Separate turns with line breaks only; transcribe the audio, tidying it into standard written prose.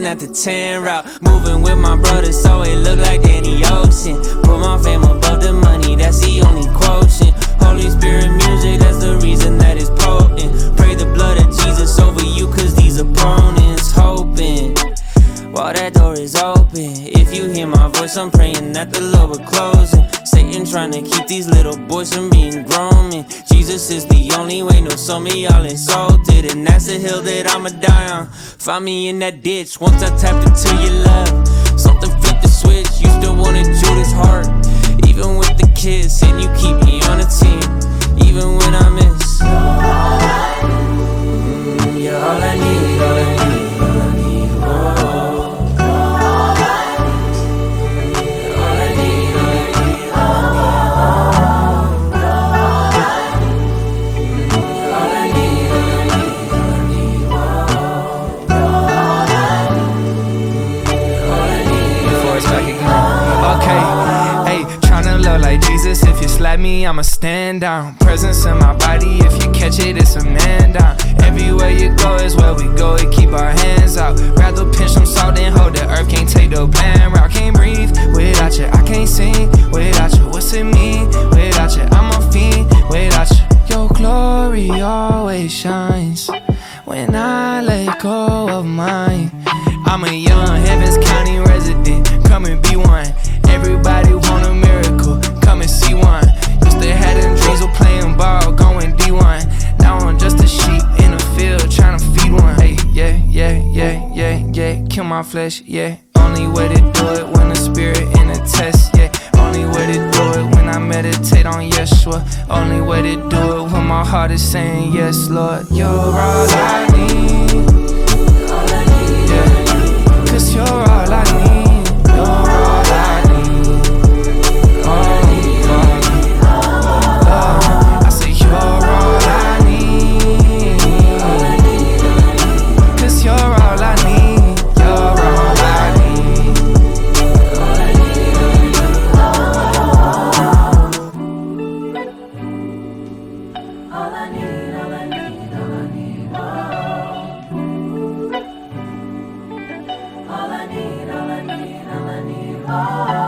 at the 10 route. Moving with my brother, so it look like Danny Ocean. Put my fame above the money, that's the only quotient. Holy Spirit music, that's the reason that it's potent. Pray the blood of Jesus over you, cause these opponents hoping while that door is open. If you hear my voice, I'm praying that the Lord will close it. Satan trying to keep these little boys from being grown men. Jesus is the only way, no, so me all insulted. And that's a hill that I'ma die on. Find me in that ditch, once I tap into your love. Something flipped the switch, you still wanted Judas' heart. Even with the kiss, and you keep me on the team. Even when I miss, you're all I need, all I need, all I need, oh.
Like Jesus, if you slap me, I'ma stand down. Presence in my body, if you catch it, it's a man down. Everywhere you go is where we go, we keep our hands out. Rather pinch some salt than hold the earth, can't take the band route. Can't breathe without you, I can't sing without you. What's it mean without you? I'm a fiend without you. Your glory always shines when I let go of mine. I'm a young Heavens County resident, come and be one. Everybody want a miracle, come and see one. Used to have them dreams of playing ball, going D1. Now I'm just a sheep in the field, trying to feed one. Hey, yeah, yeah, yeah, yeah, yeah. Kill my flesh, yeah. Only way to do it when the spirit in the test, yeah. Only way to do it when I meditate on Yeshua. Only way to do it when my heart is saying yes, Lord. You're all I need, yeah. Cause you're all I need, you're all I need.
Oh.